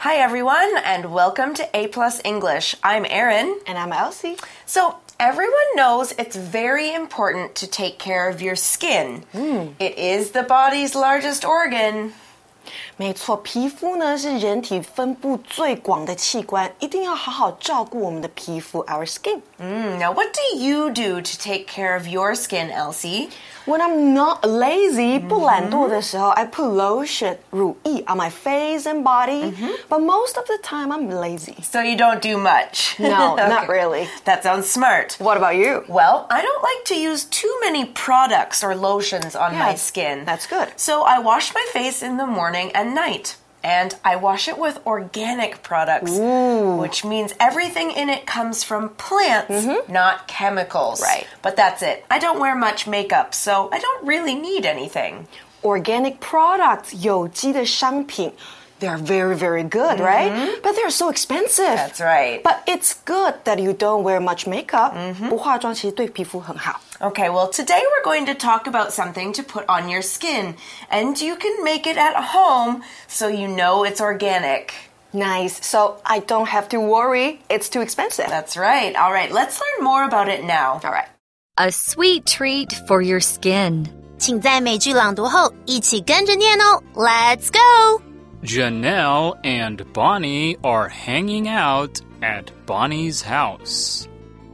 Hi everyone, and welcome to A Plus English. I'm Erin. And I'm Elsie. So, everyone knows it's very important to take care of your skin. It is the body's largest organ. 没错，皮肤呢是人体分布最广的器官，一定要好好照顾我们的皮肤 our skin. Now, what do you do to take care of your skin, Elsie? When I'm not lazy, 不懒惰的时候, I put lotion, 乳液 on my face and body. But most of the time, I'm lazy. So you don't do much? No, Okay. not really. That sounds smart. What about you? Well, I don't like to use too many products or lotions on my skin. That's good. So I wash my face in the morning and night. And I wash it with organic products, which means everything in it comes from plants, not chemicals. Right. But that's it. I don't wear much makeup, so I don't really need anything. Organic products, 有机的商品. They are very, very good, right? But they're so expensive. That's right. But it's good that you don't wear much makeup. 不化妆其实对皮肤很好. Okay, well, today we're going to talk about something to put on your skin. And you can make it at home so you know it's organic. Nice. So I don't have to worry. It's too expensive. That's right. All right, let's learn more about it now. All right. A sweet treat for your skin. 请在美句朗读后一起跟着念哦 Let's go! Janelle and Bonnie are hanging out at Bonnie's house.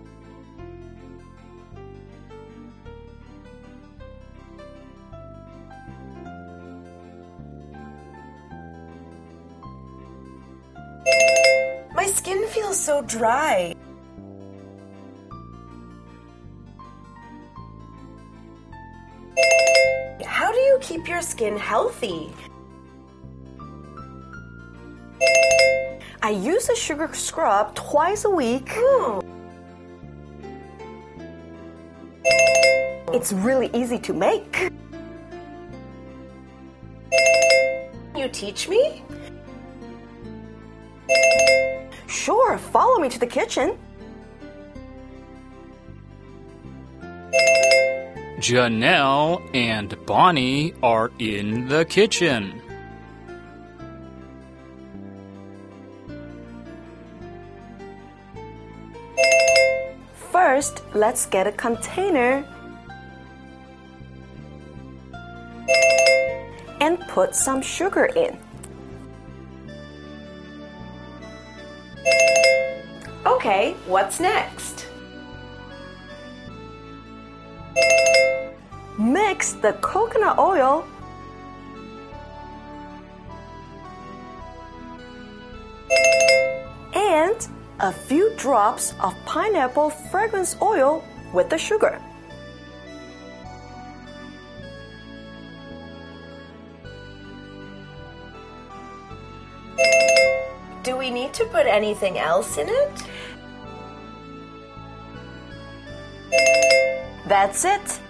My skin feels so dry. How do you keep your skin healthy? I use a sugar scrub twice a week. It's really easy to make. You teach me? Sure, follow me to the kitchen. Janelle and Bonnie are in the kitchen. First, let's get a container and put some sugar in. Okay, what's next? Mix the coconut oil and a few drops of pineapple fragrance oil with the sugar. Do we need to put anything else in it? That's it.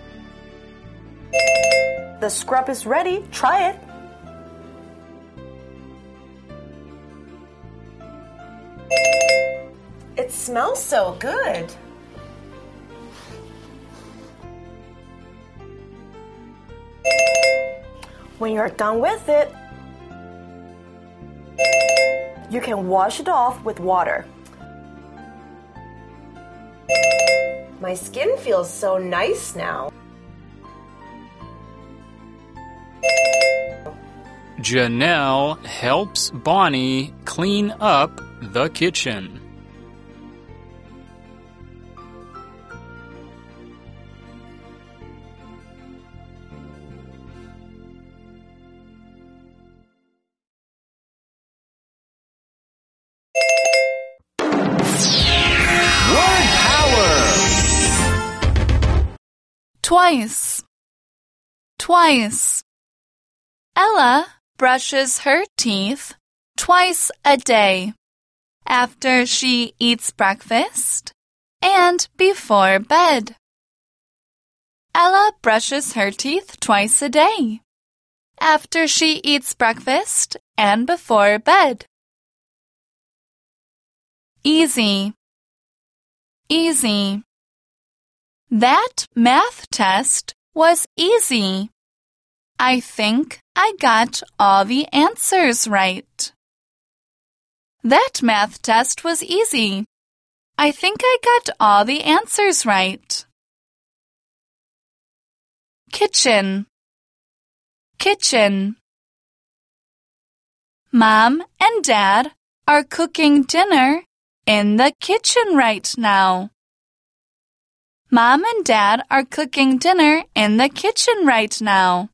The scrub is ready. Try it. It smells so good. When you're done with it, you can wash it off with water. My skin feels so nice now. Janelle helps Bonnie clean up the kitchen. Word power! Twice. Twice. Ella brushes her teeth twice a day. After she eats breakfast and before bed. Ella brushes her teeth twice a day. After she eats breakfast and before bed. Easy. Easy. That math test was easy. I think I got all the answers right. That math test was easy. I think I got all the answers right. Kitchen. Kitchen. Mom and Dad are cooking dinner in the kitchen right now. Mom and Dad are cooking dinner in the kitchen right now.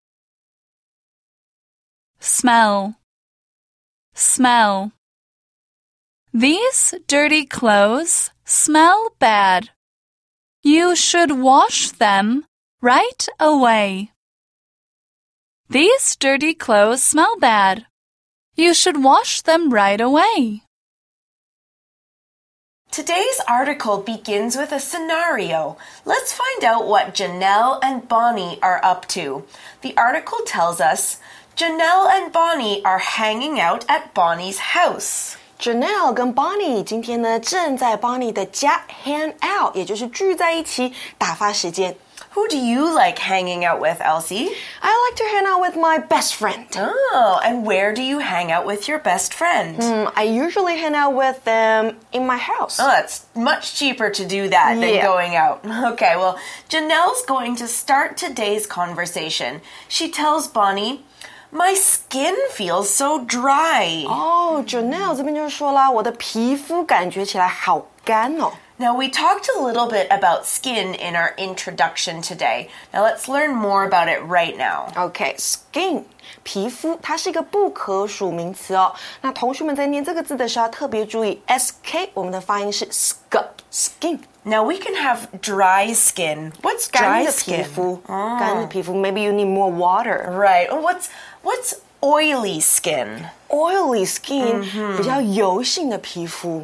Smell. Smell. These dirty clothes smell bad. You should wash them right away. These dirty clothes smell bad. You should wash them right away. Today's article begins with a scenario. Let's find out what Janelle and Bonnie are up to. The article tells us Janelle and Bonnie are hanging out at Bonnie's house. Janelle 跟 Bonnie 今天呢正在 Bonnie 的家 hang out， 也就是聚在一起打发时间。 Who do you like hanging out with, Elsie? I like to hang out with my best friend. Oh, and where do you hang out with your best friend? I usually hang out with them in my house. Oh, that's much cheaper to do that than going out. Okay, well, Janelle's going to start today's conversation. She tells Bonnie, My skin feels so dry. Oh, Janelle 这边就说啦，我的皮肤感觉起来好干哦。 Now, we talked a little bit about skin in our introduction today. Now, let's learn more about it right now. Okay, skin, 皮肤，它是一个不可数名词哦。那同学们在念这个字的时候要特别注意 sk， 我们的发音是 skin. Now, we can have dry skin. What's 干 dry 的皮 skin? 肤，干的皮肤 Maybe you need more water. Right. What's oily skin? Oily skin, 比较油性的皮肤。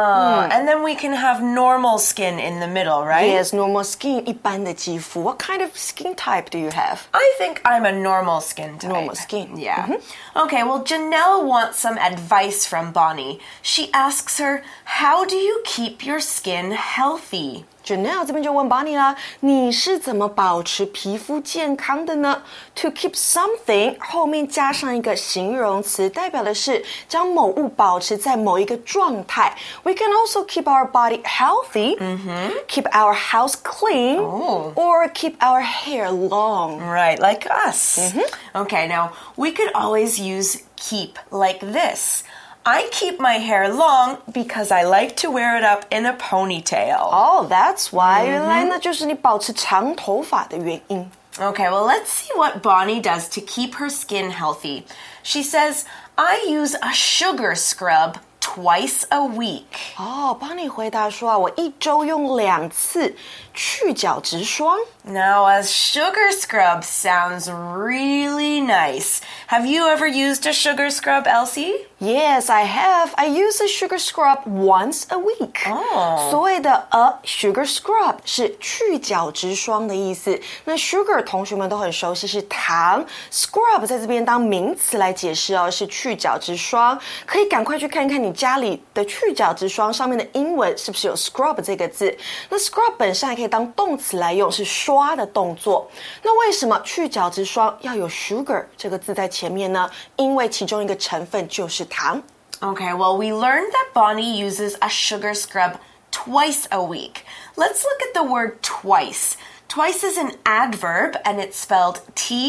And then we can have normal skin in the middle, right? Yes, normal skin, 一般的肌肤。What kind of skin type do you have? I think I'm a normal skin type. Normal skin. Yeah. Okay, well, Janelle wants some advice from Bonnie. She asks her, How do you keep your skin healthy? Janelle 这边就问 Bonnie 啦，你是怎么保持皮肤健康的呢？ To keep something 后面加上一个形容词，代表的是将某物保持在某一个状态。We can also keep our body healthy, keep our house clean, or keep our hair long. Right, like us. Okay, now we could always use keep like this. I keep my hair long because I like to wear it up in a ponytail. Oh, that's why. 原来呢就是你保持长头发的原因。 Okay, well, let's see what Bonnie does to keep her skin healthy. She says, I use a sugar scrub twice a week. 哦，Bonnie 回答说啊，我一周用2次去角质霜。 Now, a sugar scrub sounds really nice. Have you ever used a sugar scrub, Elsie? Yes, I have. I use a sugar scrub once a week. 所谓的 a sugar scrub 是去角质霜的意思。那 sugar 同学们都很熟悉是糖 ，scrub 在这边当名词来解释哦，是去角质霜。可以赶快去看看你家里的去角质霜上面的英文是不是有 scrub 这个字？那 scrub 本身还可以当动词来用，是刷的动作。那为什么去角质霜要有 sugar 这个字在前面呢？因为其中一个成分就是糖。 Okay, well, we learned that Bonnie uses a sugar scrub twice a week. Let's look at the word twice. Twice is an adverb, and it's spelled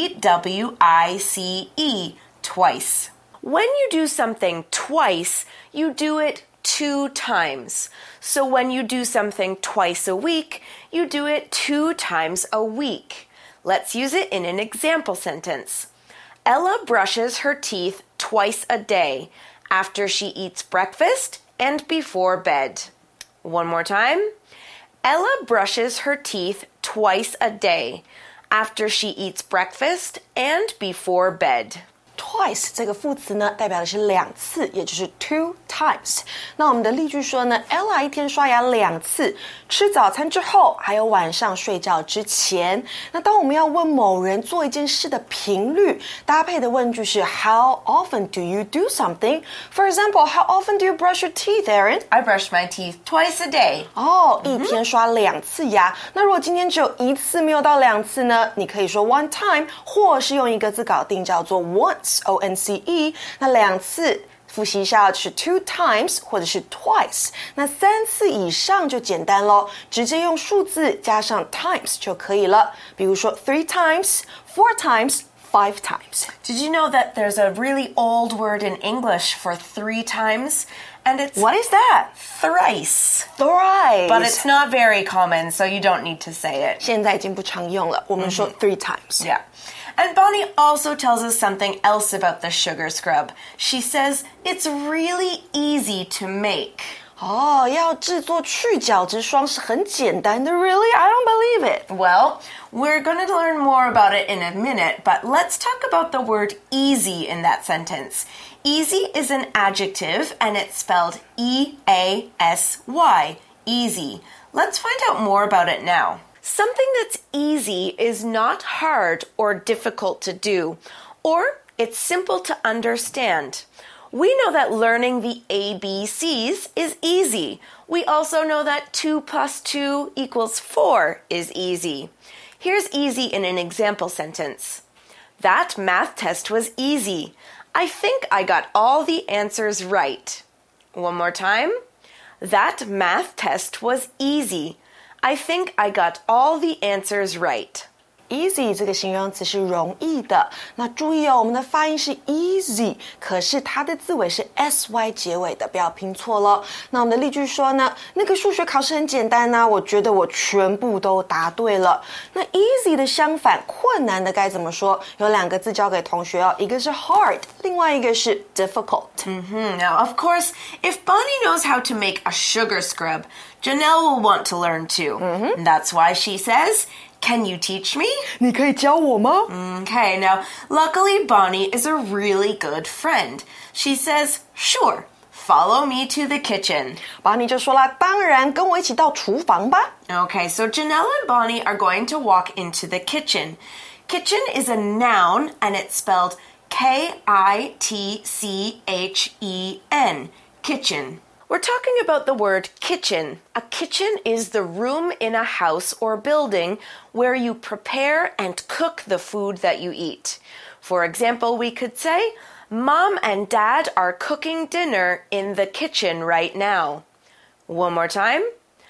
T-W-I-C-E, twice. When you do something twice, you do it 2 times. So when you do something twice a week, you do it 2 times a week. Let's use it in an example sentence. Ella brushes her teeth twice a day, after she eats breakfast and before bed. One more time. Ella brushes her teeth twice a day, after she eats breakfast and before bed. Twice 这个副词呢，代表的是2次，也就是 two times。那我们的例句说呢 ，Ella 一天刷牙2次，吃早餐之后，还有晚上睡觉之前。那当我们要问某人做一件事的频率，搭配的问句是 How often do you do something? For example, how often do you brush your teeth, Aaron? I brush my teeth twice a day. 哦，一天刷2次牙。那如果今天只有1次，没有到2次呢？你可以说 one time，或是用一个字搞定，叫做once。O-N-C-E， 那2次复习一下，是 two times 或者是 twice。那3次以上就简单咯，直接用数字加上 times 就可以了。比如说 3 times, 4 times, 5 times. Did you know that there's a really old word in English for 3 times? And it's What is that? thrice. Thrice. But it's not very common, so you don't need to say it. 现在已经不常用了，我们说 3 times. Yeah. And Bonnie also tells us something else about the sugar scrub. She says it's really easy to make. 要制作去角质霜是很简单的 Really? I don't believe it. Well, we're going to learn more about it in a minute, but let's talk about the word easy in that sentence. Easy is an adjective, and it's spelled E-A-S-Y. Easy. Let's find out more about it now. Something that's easy is not hard or difficult to do, or it's simple to understand. We know that learning the ABCs is easy. We also know that 2 plus 2 equals 4 is easy. Here's easy in an example sentence. That math test was easy. I think I got all the answers right. One more time. That math test was easy. I think I got all the answers right. Easy 这个形容词是容易的，那注意哦，我们的发音是 easy， 可是它的字尾是 sy 结尾的，不要拼错了。那我们的例句说呢，那个数学考试很简单啊，我觉得我全部都答对了。那 easy 的相反，困难的该怎么说？有2个字教给同学哦，一个是 hard， 另外一个是 difficult。 Now, of course, if Bonnie knows how to make a sugar scrub, Janelle will want to learn too. That's why she says, Can you teach me? 你可以教我吗？ Okay, now, luckily Bonnie is a really good friend. She says, Sure, follow me to the kitchen. Bonnie 就说啦，当然，跟我一起到厨房吧。 Okay, so Janelle and Bonnie are going to walk into the kitchen. Kitchen is a noun, and it's spelled K-I-T-C-H-E-N. Kitchen. We're talking about the word kitchen. A kitchen is the room in a house or building where you prepare and cook the food that you eat. For example, we could say, Mom and Dad are cooking dinner in the kitchen right now. One more time.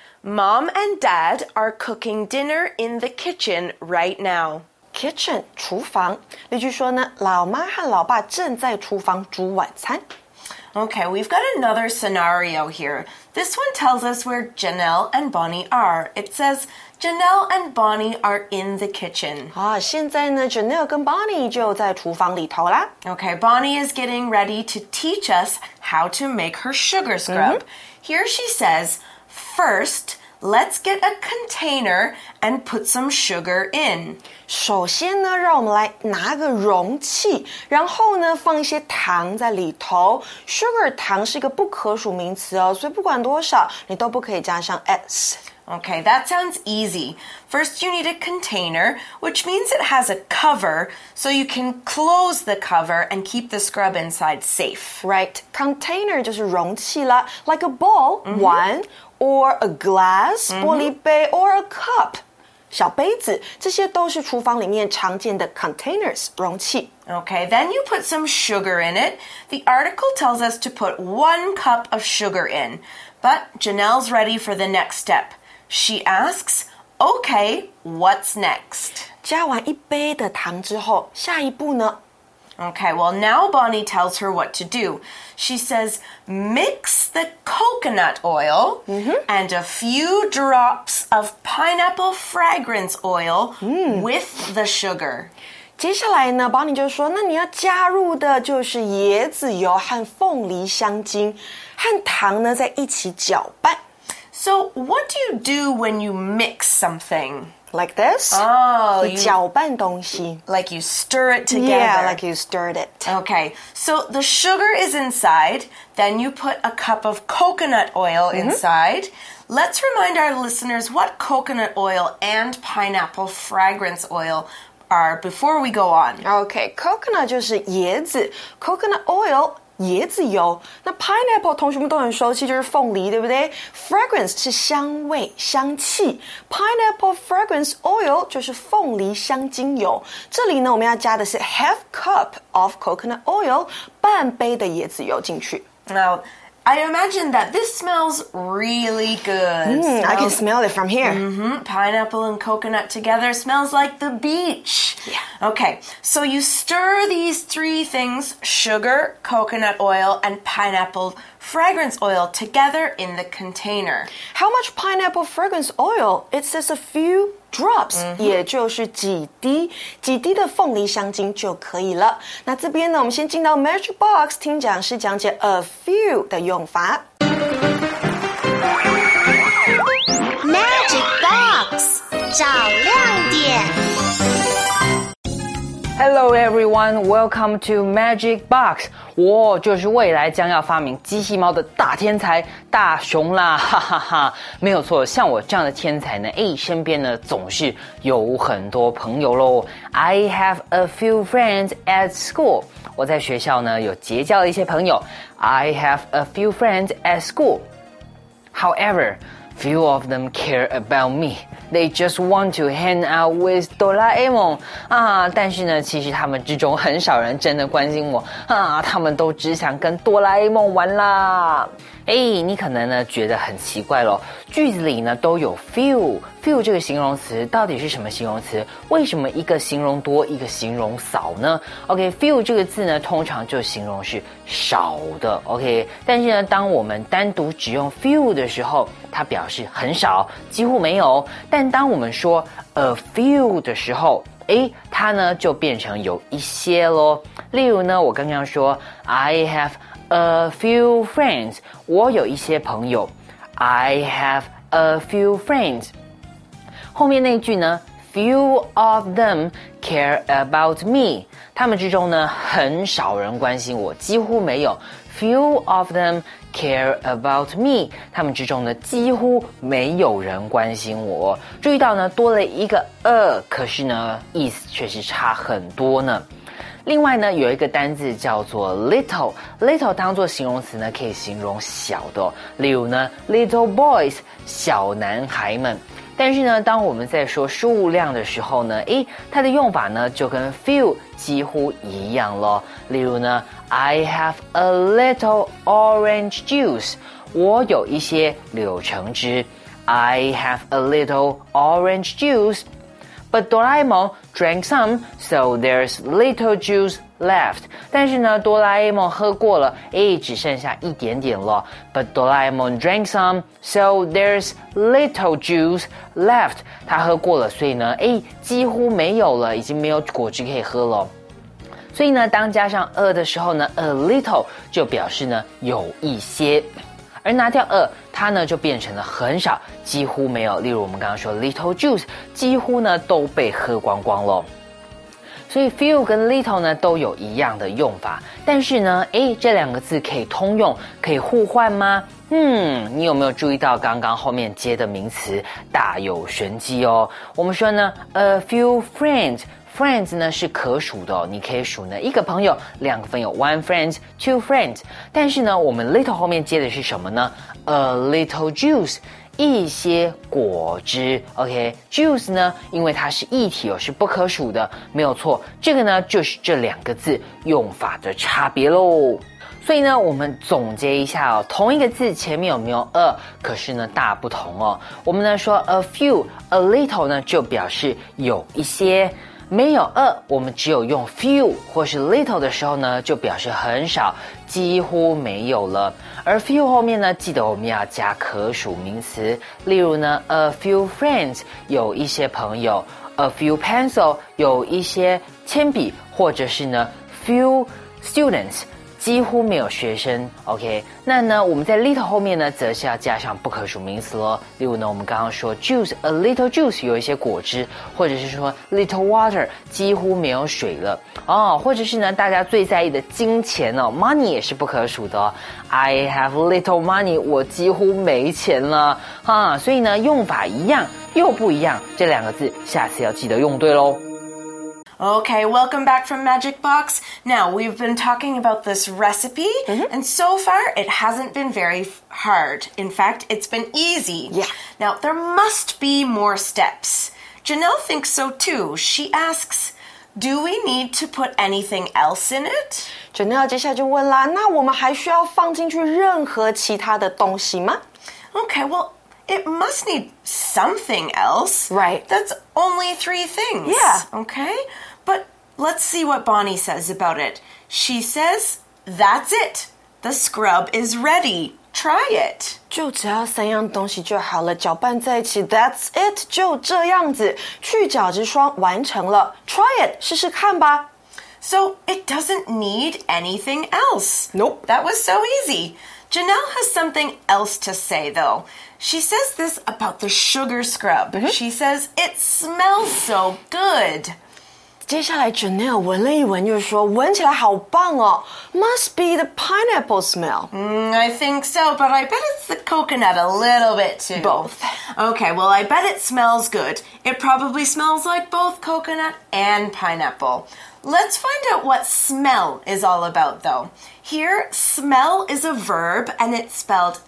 Mom and Dad are cooking dinner in the kitchen right now. Kitchen 厨房，例句说呢，老妈和老爸正在厨房煮晚餐。 Okay, we've got another scenario here. This one tells us where Janelle and Bonnie are. It says, Janelle and Bonnie are in the kitchen. 现在呢 Janelle 跟 Bonnie 就在厨房里头啦。 Okay, Bonnie is getting ready to teach us how to make her sugar scrub. Here she says, First, let's get a container and put some sugar in. 首先呢，让我们来拿个容器，然后呢，放一些糖在里头。Sugar 糖是一个不可数名词哦，所以不管多少，你都不可以加上 s。 Okay, that sounds easy. First, you need a container, which means it has a cover, so you can close the cover and keep the scrub inside safe. Right, container 就是容器啦 ，like a bowl, one, or a glass, 玻璃杯 or a cup. 小杯子，这些都是厨房里面常见的 containers 容器。 Okay, then you put some sugar in it. The article tells us to put 1 cup of sugar in, but Janelle's ready for the next step. She asks, Okay, what's next? 加完1杯的糖之后，下一步呢？ Okay, well, now Bonnie tells her what to do. She says, mix the coconut oil and a few drops of pineapple fragrance oil with the sugar. 接下来呢 Bonnie 就说，那你要加入的就是椰子油和凤梨香精，和糖呢在一起搅拌。 So, what do you do when you mix something? Like this? Oh, 你搅拌东西。 Like you stir it together. Yeah, like you stirred it. Okay, so the sugar is inside, then you put a cup of coconut oil inside. Let's remind our listeners what coconut oil and pineapple fragrance oil are before we go on. Okay, coconut 就是椰子 ，coconut oil 椰子油。那 pineapple 同学们都很熟悉，就是凤梨，对不对？ Fragrance 是香味、香气。Pineapple fragrance oil 就是凤梨香精油。这里呢，我们要加的是 half cup of coconut oil， 半杯的椰子油进去。 Now, I imagine that this smells really good. I can smell it from here. Pineapple and coconut together smells like the beach. Yeah. Okay, so you stir these three things, sugar, coconut oil, and pineapple fragrance oil together in the container. How much pineapple fragrance oil? It says a few drops， 也就是几滴的凤梨香精就可以了。那这边呢，我们先进到 Magic Box 听讲师讲解 a few 的用法。 Magic Box 找亮点。 Hello everyone, welcome to Magic Box. 我就是未来将要发明机器猫的大天才大雄啦，哈哈哈！没有错，像我这样的天才呢，身边呢总是有很多朋友咯。I have a few friends at school. 我在学校呢有结交了一些朋友。I have a few friends at school. However, few of them care about me.They just want to hang out with Doraemon 啊！但是呢，其实他们之中很少人真的关心我啊，他们都只想跟哆啦 A 梦玩啦。你可能呢觉得很奇怪咯，句子里呢都有 few 这个形容词，到底是什么形容词？为什么一个形容多，一个形容少呢 ？OK， few 这个字呢，通常就形容是少的 ，OK。但是呢，当我们单独只用 few 的时候，它表示很少，几乎没有。但当我们说 a few 的时候，它呢就变成有一些咯。例如呢，我刚刚说 I have a few friends， 我有一些朋友。I have a few friends。后面那句呢 ，few of them care about me， 他们之中呢很少人关心我，几乎没有。Few of them care about me， 他们之中呢几乎没有人关心我。注意到呢多了一个可是呢意思却是差很多呢。另外呢有一个单字叫做 little 当作形容词呢可以形容小的例如呢 little boys 小男孩们。但是呢当我们在说数量的时候呢它的用法呢就跟 few 几乎一样咯。例如呢 I have a little orange juice， 我有一些柳橙汁。I have a little orange juice。But Doraemon drank some, so there's little juice left. 但是呢，哆啦 A 梦喝过了，只剩下一点点了。But Doraemon drank some, so there's little juice left. 他喝过了，所以呢，几乎没有了，已经没有果汁可以喝了。所以呢，当加上的时候呢 ，a little 就表示呢有一些。而拿掉它呢就变成了很少，几乎没有。例如我们刚刚说 little juice， 几乎呢都被喝光光了。所以 few 跟 little 呢都有一样的用法，但是呢，这两个字可以通用，可以互换吗？你有没有注意到刚刚后面接的名词大有玄机哦？我们说呢 ，a few friends。Friends 呢是可数的你可以数呢一个朋友、两个朋友 ，one friend, two friends。但是呢，我们 little 后面接的是什么呢 ？A little juice， 一些果汁。OK，juice 呢，因为它是液体是不可数的，没有错。这个呢就是这两个字用法的差别喽。所以呢，我们总结一下同一个字前面有没有可是呢大不同我们呢说 a few、a little 呢就表示有一些。没有我们只有用 few 或是 little 的时候呢，就表示很少，几乎没有了。而 few 后面呢，记得我们要加可数名词，例如呢 a few friends 有一些朋友 ，a few pencil 有一些铅笔，或者是呢 few students。几乎没有学生 ，OK， 那呢，我们在 little 后面呢，则是要加上不可数名词咯。例如呢，我们刚刚说 juice，a little juice 有一些果汁，或者是说 little water 几乎没有水了或者是呢，大家最在意的金钱money 也是不可数的I have little money， 我几乎没钱了所以呢，用法一样又不一样，这两个字下次要记得用对咯。 Okay, welcome back from Magic Box. Now, we've been talking about this recipe, and so far it hasn't been very hard. In fact, it's been easy. Yeah. Now, there must be more steps. Janelle thinks so too. She asks, do we need to put anything else in it? Janelle 接下来就问啦，那我们还需要放进去任何其他的东西吗？ Okay, well, it must need something else. Right. That's only 3 things. Yeah. Okay, but let's see what Bonnie says about it. She says, that's it. The scrub is ready. Try it. 就只要3样东西就好了，搅拌在一起 ，That's it， 就这样子，去角质霜完成了。Try it， 试试看吧。 So it doesn't need anything else. Nope. That was so easy. Janelle has something else to say, though. She says this about the sugar scrub. She says, it smells so good. 接下来 Janelle 闻了一闻，就说闻起来好棒哦 ，Must be the pineapple smell. I think so, but I bet it's the coconut a little bit too. Both. Okay, well, I bet it smells good. It probably smells like both coconut and pineapple. Let's find out what smell is all about, though. Here, smell is a verb, and it's spelled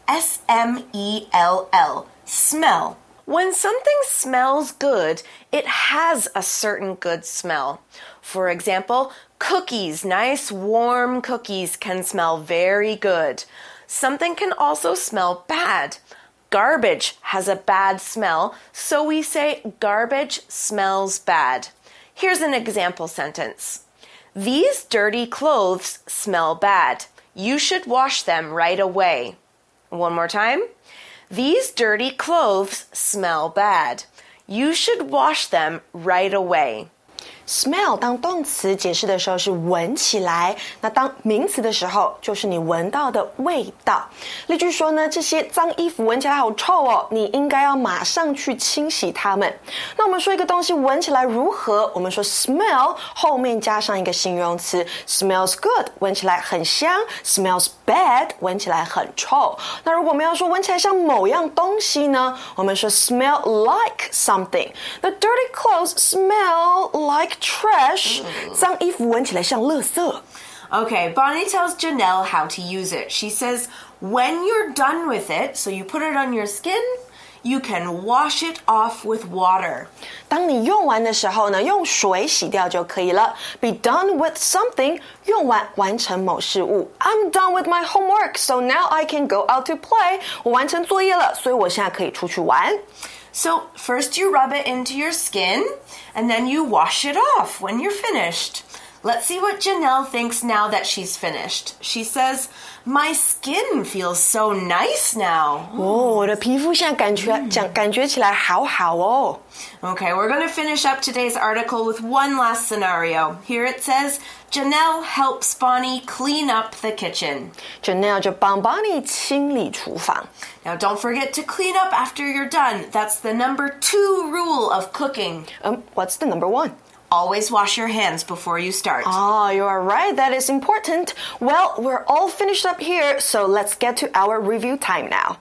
S-M-E-L-L. Smell. When something smells good, it has a certain good smell. For example, cookies, nice warm cookies can smell very good. Something can also smell bad. Garbage has a bad smell, so we say garbage smells bad. Here's an example sentence. These dirty clothes smell bad. You should wash them right away. One more time. These dirty clothes smell bad. You should wash them right away. Smell 当动词解释的时候是闻起来，那当名词的时候就是你闻到的味道。例句说呢，这些脏衣服闻起来好臭哦，你应该要马上去清洗它们。那我们说一个东西闻起来如何？我们说 smell 后面加上一个形容词 smells good 闻起来很香 ，smells bad 闻起来很臭。那如果我们要说闻起来像某样东西呢，我们说 smell like something. The dirty clothes smell like trash. 脏衣服闻起来像垃圾。 Okay, Bonnie tells Janelle how to use it. She says, when you're done with it, so you put it on your skin, you can wash it off with water. 当你用完的时候呢，用水洗掉就可以了。Be done with something， 用完完成某事物。I'm done with my homework, so now I can go out to play. 我完成作业了，所以我现在可以出去玩。 So first you rub it into your skin, and then you wash it off when you're finished. Let's see what Janelle thinks now that she's finished. She says, my skin feels so nice now. 哦，我的皮肤现在感觉起来好好哦。 Okay, we're going to finish up today's article with one last scenario. Here it says, Janelle helps Bonnie clean up the kitchen. Janelle 就帮 Bonnie 清理厨房。 Now, don't forget to clean up after you're done. That's the number 2 rule of cooking. What's the number 1? Always wash your hands before you start. Oh, you are right. That is important. Well, we're all finished up here, so let's get to our review time now.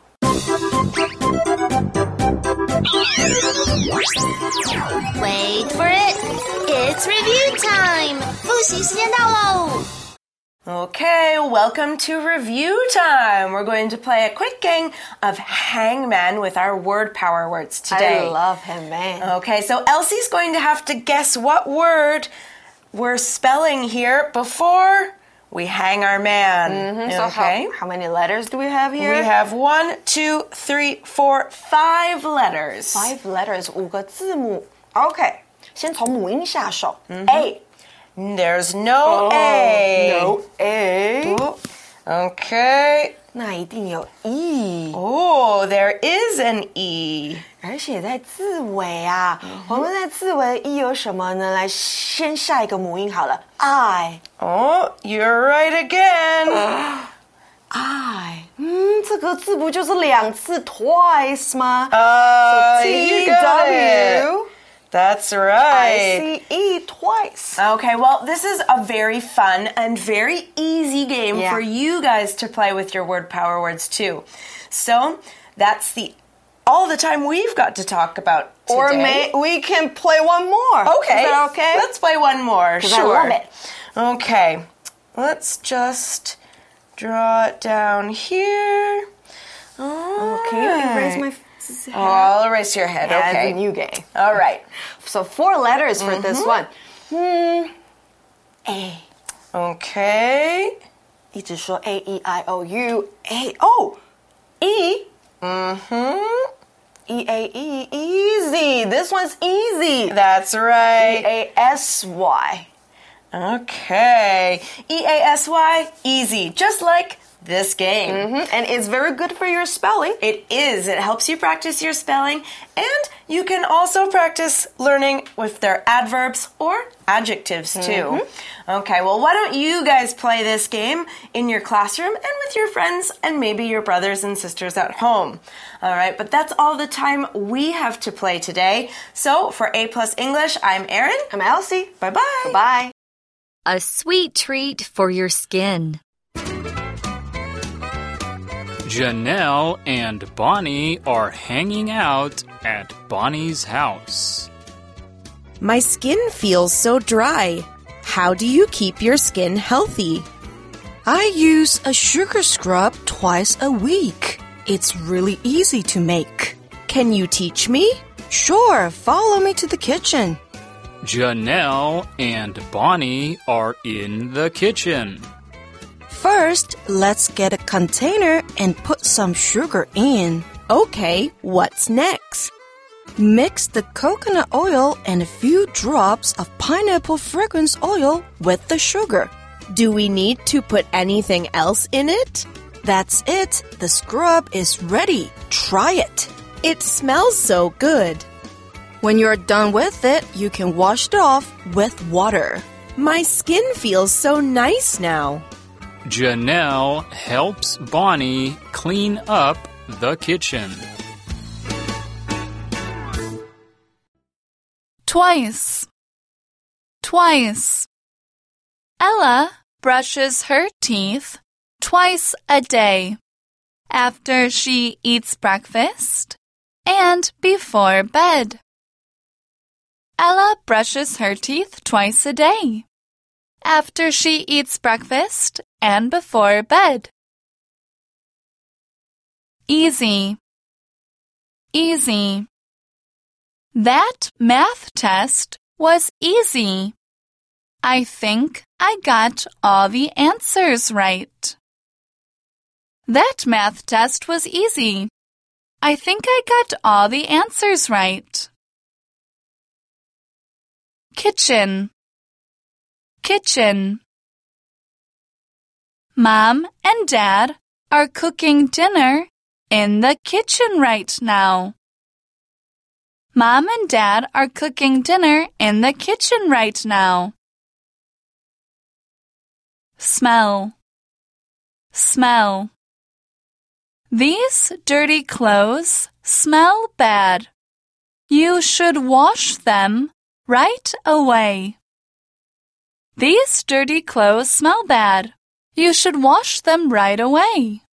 Wait for it. It's review time. 复习时间到喽。 Okay, welcome to review time. We're going to play a quick game of hangman with our word power words today. I love him, man. Okay, so Elsie's going to have to guess what word we're spelling here before we hang our man. So okay. how many letters do we have here? We have 1, 2, 3, 4, 5 letters. 5 letters, 5个字母。Okay, 先从母音下手。A. There's no A. No A. Okay. 那一定有 E. Oh, there is an E. 而且在字尾啊，我们在字尾 E 有什么呢？来，先下一个母音好了 I. Oh, you're right again. I. 这个字不就是2次 twice 吗？ You got it. That's right. I-C-E twice. Okay, well, this is a very fun and very easy game for you guys to play with your word power words too. So, that's the all the time we've got to talk about today. Or we can play one more. Okay. Is that okay? Let's play one more. Sure. I love it. Okay. Let's just draw it down here. Can you erase my head? Oh, I'll erase your head. Yeah, Okay. it's a new game. All right. So 4 letters for this one. A. Okay. 一直说 A E I O U A. Oh, E. E A E. Easy. This one's easy. That's right. E-A-S-Y. Okay. E-A-S-Y, easy. Just like this game. And it's very good for your spelling. It is. It helps you practice your spelling, and you can also practice learning with their adverbs or adjectives too. Okay, well, why don't you guys play this game in your classroom and with your friends and maybe your brothers and sisters at home. All right, but that's all the time we have to play today. So for A+ English, I'm Erin. I'm Elsie. Bye-bye. Bye. A sweet treat for your skin. Janelle and Bonnie are hanging out at Bonnie's house. My skin feels so dry. How do you keep your skin healthy? I use a sugar scrub twice a week. It's really easy to make. Can you teach me? Sure, follow me to the kitchen. Janelle and Bonnie are in the kitchen. First, let's get a container and put some sugar in. Okay, what's next? Mix the coconut oil and a few drops of pineapple fragrance oil with the sugar. Do we need to put anything else in it? That's it. The scrub is ready. Try it. It smells so good. When you're done with it, you can wash it off with water. My skin feels so nice now. Janelle helps Bonnie clean up the kitchen. Twice. Twice. Ella brushes her teeth twice a day. After she eats breakfast and before bed. Ella brushes her teeth twice a day. After she eats breakfast and before bed. Easy. Easy. That math test was easy. I think I got all the answers right. That math test was easy. I think I got all the answers right. Kitchen. Kitchen. Mom and Dad are cooking dinner in the kitchen right now. Mom and Dad are cooking dinner in the kitchen right now. Smell. Smell. These dirty clothes smell bad. You should wash them right away. These dirty clothes smell bad. You should wash them right away.